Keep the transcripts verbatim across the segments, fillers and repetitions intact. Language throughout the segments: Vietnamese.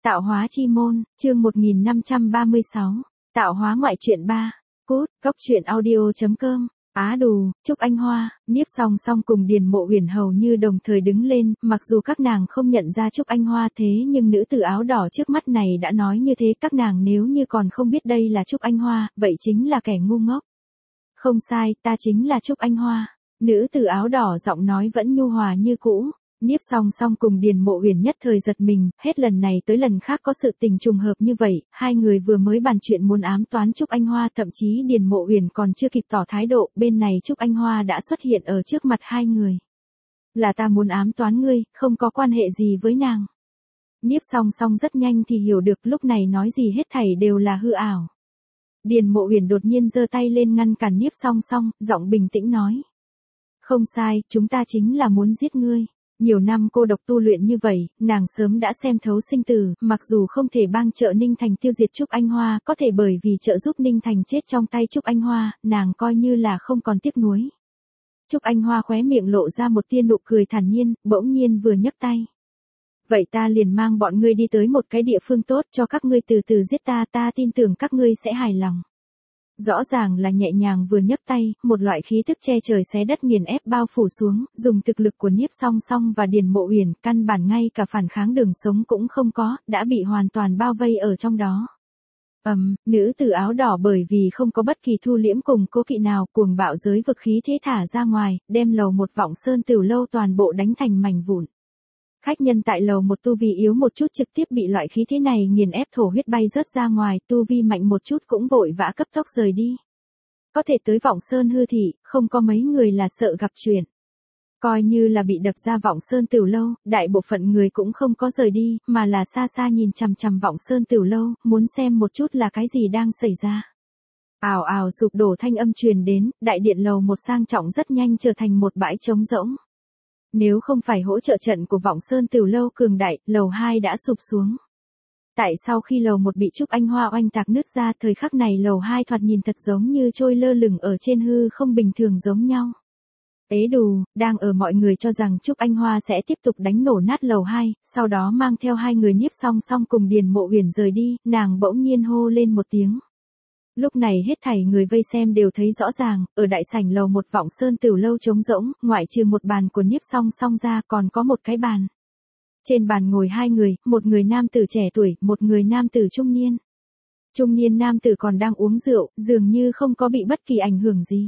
Tạo hóa chi môn, chương một nghìn năm trăm ba mươi sáu. Tạo hóa ngoại truyện ba. Cút, cốc truyện audio chấm com. Á đù, Trúc Anh Hoa, Niếp Song Song cùng Điền Mộ Uyển hầu như đồng thời đứng lên, mặc dù các nàng không nhận ra Trúc Anh Hoa thế nhưng nữ tử áo đỏ trước mắt này đã nói như thế, các nàng nếu như còn không biết đây là Trúc Anh Hoa, vậy chính là kẻ ngu ngốc. Không sai, ta chính là Trúc Anh Hoa. Nữ tử áo đỏ giọng nói vẫn nhu hòa như cũ. Niếp Song Song cùng Điền Mộ Uyển nhất thời giật mình, hết lần này tới lần khác có sự tình trùng hợp như vậy, hai người vừa mới bàn chuyện muốn ám toán Trúc Anh Hoa, thậm chí Điền Mộ Uyển còn chưa kịp tỏ thái độ, bên này Trúc Anh Hoa đã xuất hiện ở trước mặt hai người. Là ta muốn ám toán ngươi, không có quan hệ gì với nàng. Niếp Song Song rất nhanh thì hiểu được, lúc này nói gì hết thảy đều là hư ảo. Điền Mộ Uyển đột nhiên giơ tay lên ngăn cản Niếp Song Song, giọng bình tĩnh nói: "Không sai, chúng ta chính là muốn giết ngươi." Nhiều năm cô độc tu luyện như vậy, nàng sớm đã xem thấu sinh tử, mặc dù không thể bang trợ Ninh Thành tiêu diệt Trúc Anh Hoa, có thể bởi vì trợ giúp Ninh Thành chết trong tay Trúc Anh Hoa, nàng coi như là không còn tiếc nuối. Trúc Anh Hoa khóe miệng lộ ra một tia nụ cười thản nhiên, bỗng nhiên vừa nhấc tay. "Vậy ta liền mang bọn ngươi đi tới một cái địa phương tốt cho các ngươi từ từ giết ta, ta tin tưởng các ngươi sẽ hài lòng." Rõ ràng là nhẹ nhàng vừa nhấc tay, một loại khí tức che trời xé đất nghiền ép bao phủ xuống, dùng thực lực của Niếp Song Song và Điền Mộ Uyển, căn bản ngay cả phản kháng đường sống cũng không có, đã bị hoàn toàn bao vây ở trong đó. Ầm, um, nữ tử áo đỏ bởi vì không có bất kỳ thu liễm cùng cố kỵ nào, cuồng bạo giới vực khí thế thả ra ngoài, đem lầu một Vọng Sơn Tửu lâu toàn bộ đánh thành mảnh vụn. Khách nhân tại lầu một tu vi yếu một chút trực tiếp bị loại khí thế này nghiền ép thổ huyết bay rớt ra ngoài, tu vi mạnh một chút cũng vội vã cấp tốc rời đi. Có thể tới Vọng Sơn hư thị, không có mấy người là sợ gặp chuyện. Coi như là bị đập ra Vọng Sơn Tửu lâu, đại bộ phận người cũng không có rời đi, mà là xa xa nhìn chằm chằm Vọng Sơn Tửu lâu, muốn xem một chút là cái gì đang xảy ra. Ào ào sụp đổ thanh âm truyền đến, đại điện lầu một sang trọng rất nhanh trở thành một bãi trống rỗng. Nếu không phải hỗ trợ trận của Vọng Sơn Tửu lâu cường đại, lầu hai đã sụp xuống. Tại sau khi lầu một bị Trúc Anh Hoa oanh tạc nứt ra, thời khắc này lầu hai thoạt nhìn thật giống như trôi lơ lửng ở trên hư không bình thường giống nhau. Ế đù, đang ở mọi người cho rằng Trúc Anh Hoa sẽ tiếp tục đánh nổ nát lầu hai, sau đó mang theo hai người Niếp Song Song cùng Điền Mộ Uyển rời đi, nàng bỗng nhiên hô lên một tiếng. Lúc này hết thảy người vây xem đều thấy rõ ràng, ở đại sảnh lầu một Vọng Sơn Tửu lâu trống rỗng, ngoại trừ một bàn của Niếp Song Song ra còn có một cái bàn. Trên bàn ngồi hai người, một người nam tử trẻ tuổi, một người nam tử trung niên. Trung niên nam tử còn đang uống rượu, dường như không có bị bất kỳ ảnh hưởng gì.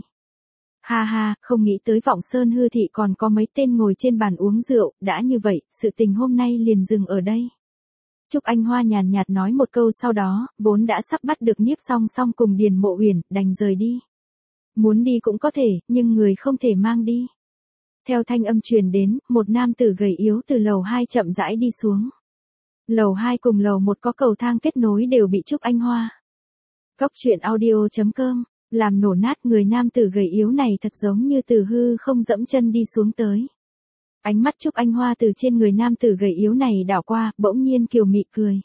Ha ha, không nghĩ tới Vọng Sơn hư thị còn có mấy tên ngồi trên bàn uống rượu, đã như vậy, sự tình hôm nay liền dừng ở đây. Trúc Anh Hoa nhàn nhạt nói một câu, sau đó, vốn đã sắp bắt được Niếp Song Song cùng Điền Mộ Uyển, đành rời đi. Muốn đi cũng có thể, nhưng người không thể mang đi. Theo thanh âm truyền đến, một nam tử gầy yếu từ lầu hai chậm rãi đi xuống. Lầu hai cùng lầu một có cầu thang kết nối đều bị Trúc Anh Hoa. Cốc truyện audio chấm com, làm nổ nát, người nam tử gầy yếu này thật giống như từ hư không dẫm chân đi xuống tới. Ánh mắt Trúc Anh Hoa từ trên người nam tử gầy yếu này đảo qua, bỗng nhiên kiều mị cười.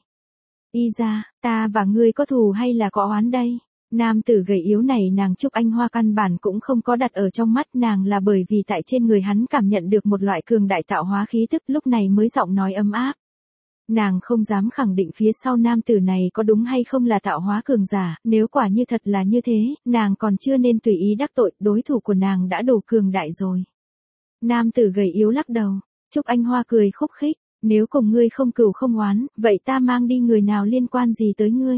Y ra, ta và ngươi có thù hay là có oán đây? Nam tử gầy yếu này nàng Trúc Anh Hoa căn bản cũng không có đặt ở trong mắt, nàng là bởi vì tại trên người hắn cảm nhận được một loại cường đại tạo hóa khí tức, lúc này mới giọng nói ấm áp. Nàng không dám khẳng định phía sau nam tử này có đúng hay không là tạo hóa cường giả, nếu quả như thật là như thế, nàng còn chưa nên tùy ý đắc tội, đối thủ của nàng đã đủ cường đại rồi. Nam tử gầy yếu lắc đầu, Trúc Anh Hoa cười khúc khích, nếu cùng ngươi không cừu không oán, vậy ta mang đi người nào liên quan gì tới ngươi?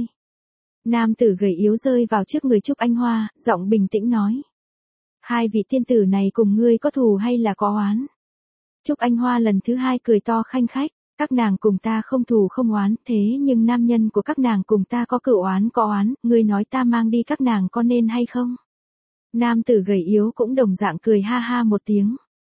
Nam tử gầy yếu rơi vào trước người Trúc Anh Hoa, giọng bình tĩnh nói. Hai vị tiên tử này cùng ngươi có thù hay là có oán? Trúc Anh Hoa lần thứ hai cười to khanh khách, các nàng cùng ta không thù không oán, thế nhưng nam nhân của các nàng cùng ta có cửu oán có oán, ngươi nói ta mang đi các nàng có nên hay không? Nam tử gầy yếu cũng đồng dạng cười ha ha một tiếng.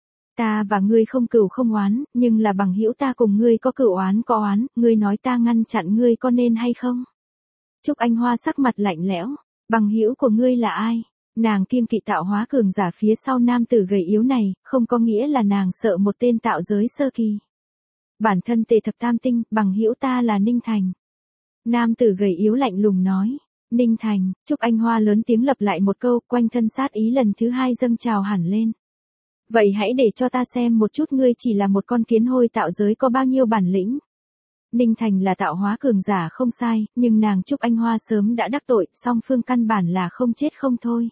Ta và ngươi không cừu không oán, nhưng là bằng hữu ta cùng ngươi có cửu oán có oán, ngươi nói ta ngăn chặn ngươi có nên hay không? Trúc Anh Hoa sắc mặt lạnh lẽo, bằng hữu của ngươi là ai? Nàng kiêng kỵ tạo hóa cường giả phía sau nam tử gầy yếu này, không có nghĩa là nàng sợ một tên tạo giới sơ kỳ. Bản thân tề thập tam tinh, bằng hữu ta là Ninh Thành. Nam tử gầy yếu lạnh lùng nói. Ninh Thành, Trúc Anh Hoa lớn tiếng lặp lại một câu, quanh thân sát ý lần thứ hai dâng trào hẳn lên. Vậy hãy để cho ta xem một chút ngươi chỉ là một con kiến hôi tạo giới có bao nhiêu bản lĩnh. Ninh Thành là tạo hóa cường giả không sai, nhưng nàng Trúc Anh Hoa sớm đã đắc tội, song phương căn bản là không chết không thôi.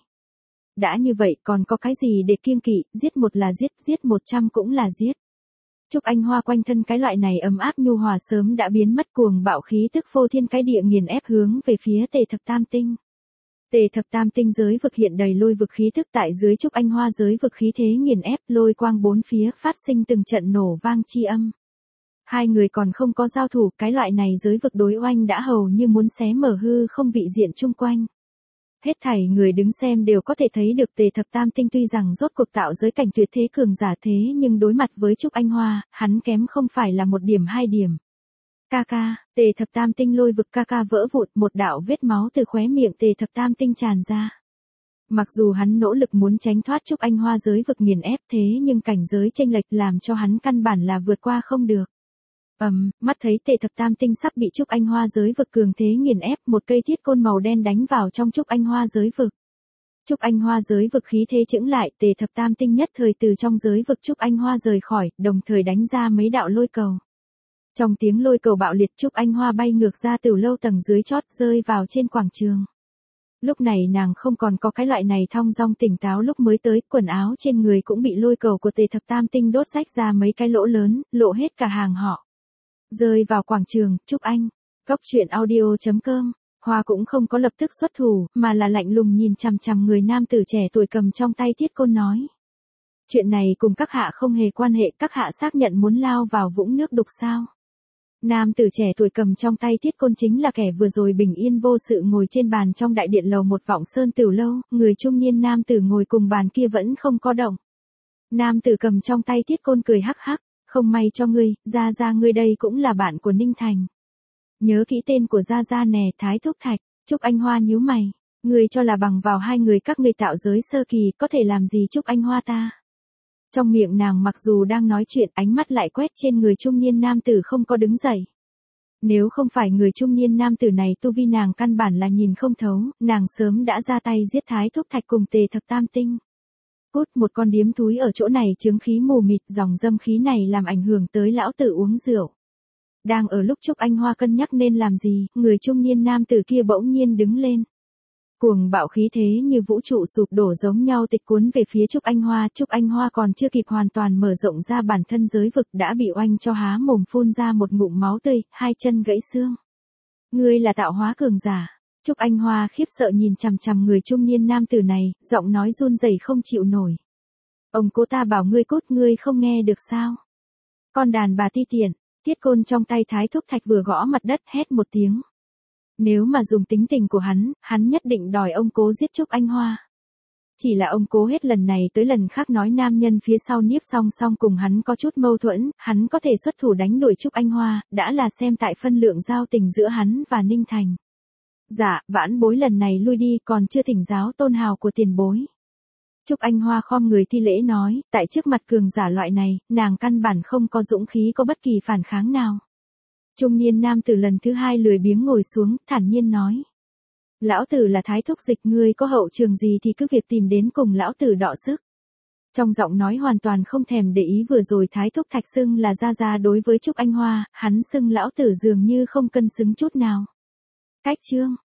Đã như vậy còn có cái gì để kiêng kỵ, giết một là giết, giết một trăm cũng là giết. Trúc Anh Hoa quanh thân cái loại này ấm áp nhu hòa sớm đã biến mất, cuồng bạo khí tức phô thiên cái địa nghiền ép hướng về phía Tề Thập Tam Tinh. Tề Thập Tam Tinh giới vực hiện đầy lôi vực khí tức, tại dưới Trúc Anh Hoa giới vực khí thế nghiền ép, lôi quang bốn phía phát sinh từng trận nổ vang chi âm. Hai người còn không có giao thủ, cái loại này giới vực đối oanh đã hầu như muốn xé mở hư không vị diện chung quanh. Hết thảy người đứng xem đều có thể thấy được Tề Thập Tam Tinh tuy rằng rốt cuộc tạo giới cảnh tuyệt thế cường giả thế nhưng đối mặt với Trúc Anh Hoa, hắn kém không phải là một điểm hai điểm. Ca ca, Tề Thập Tam Tinh lôi vực ca ca vỡ vụn, một đạo vết máu từ khóe miệng Tề Thập Tam Tinh tràn ra. Mặc dù hắn nỗ lực muốn tránh thoát Trúc Anh Hoa giới vực nghiền ép thế nhưng cảnh giới chênh lệch làm cho hắn căn bản là vượt qua không được. Ầm, um, mắt thấy Tề Thập Tam Tinh sắp bị Trúc Anh Hoa giới vực cường thế nghiền ép, một cây thiết côn màu đen đánh vào trong Trúc Anh Hoa giới vực. Trúc Anh Hoa giới vực khí thế chững lại, Tề Thập Tam Tinh nhất thời từ trong giới vực Trúc Anh Hoa rời khỏi, đồng thời đánh ra mấy đạo lôi cầu. Trong tiếng lôi cầu bạo liệt, Trúc Anh Hoa bay ngược ra từ lâu tầng dưới chót, rơi vào trên quảng trường. Lúc này nàng không còn có cái loại này thong dong tỉnh táo lúc mới tới, quần áo trên người cũng bị lôi cầu của Tề Thập Tam Tinh đốt rách ra mấy cái lỗ lớn, lộ hết cả hàng họ. Rơi vào quảng trường, Trúc Anh. Góc truyện audio chấm com. Hoa cũng không có lập tức xuất thủ, mà là lạnh lùng nhìn chằm chằm người nam tử trẻ tuổi cầm trong tay thiết côn nói. Chuyện này cùng các hạ không hề quan hệ, các hạ xác nhận muốn lao vào vũng nước đục sao. Nam tử trẻ tuổi cầm trong tay thiết côn chính là kẻ vừa rồi bình yên vô sự ngồi trên bàn trong đại điện lầu một Vọng Sơn Tửu Lâu, người trung niên nam tử ngồi cùng bàn kia vẫn không có động. Nam tử cầm trong tay thiết côn cười hắc hắc. Không may cho ngươi, Gia Gia ngươi đây cũng là bạn của Ninh Thành. Nhớ kỹ tên của Gia Gia nè, Thái Thúc Thạch. Trúc Anh Hoa nhíu mày. Ngươi cho là bằng vào hai người các ngươi tạo giới sơ kỳ có thể làm gì Trúc Anh Hoa ta. Trong miệng nàng mặc dù đang nói chuyện, ánh mắt lại quét trên người trung niên nam tử không có đứng dậy. Nếu không phải người trung niên nam tử này tu vi nàng căn bản là nhìn không thấu, nàng sớm đã ra tay giết Thái Thúc Thạch cùng Tề Thập Tam Tinh. Cút, một con điếm thúi ở chỗ này chướng khí mù mịt, dòng dâm khí này làm ảnh hưởng tới lão tử uống rượu. Đang ở lúc Trúc Anh Hoa cân nhắc nên làm gì, người trung niên nam tử kia bỗng nhiên đứng lên. Cuồng bạo khí thế như vũ trụ sụp đổ giống nhau tịch cuốn về phía Trúc Anh Hoa, Trúc Anh Hoa còn chưa kịp hoàn toàn mở rộng ra bản thân giới vực đã bị oanh cho há mồm phun ra một ngụm máu tươi, hai chân gãy xương. Ngươi là tạo hóa cường giả. Trúc Anh Hoa khiếp sợ nhìn chằm chằm người trung niên nam tử này, giọng nói run rẩy không chịu nổi. Ông cố ta bảo ngươi cút, ngươi không nghe được sao? Con đàn bà ti tiện, thiết côn trong tay Thái Thúc Thạch vừa gõ mặt đất hét một tiếng. Nếu mà dùng tính tình của hắn, hắn nhất định đòi ông cố giết Trúc Anh Hoa. Chỉ là ông cố hết lần này tới lần khác nói nam nhân phía sau Niếp Song Song cùng hắn có chút mâu thuẫn, hắn có thể xuất thủ đánh đuổi Trúc Anh Hoa, đã là xem tại phân lượng giao tình giữa hắn và Ninh Thành. Dạ, vãn bối lần này lui đi, còn chưa thỉnh giáo tôn hào của tiền bối. Trúc Anh Hoa khom người thi lễ nói, tại trước mặt cường giả loại này, nàng căn bản không có dũng khí có bất kỳ phản kháng nào. Trung niên nam tử lần thứ hai lười biếng ngồi xuống, thản nhiên nói. Lão tử là Thái Thúc Dịch, ngươi có hậu trường gì thì cứ việc tìm đến cùng lão tử đọ sức. Trong giọng nói hoàn toàn không thèm để ý vừa rồi Thái Thúc Thạch xưng là Gia Gia đối với Trúc Anh Hoa, hắn xưng lão tử dường như không cân xứng chút nào. Cách chương.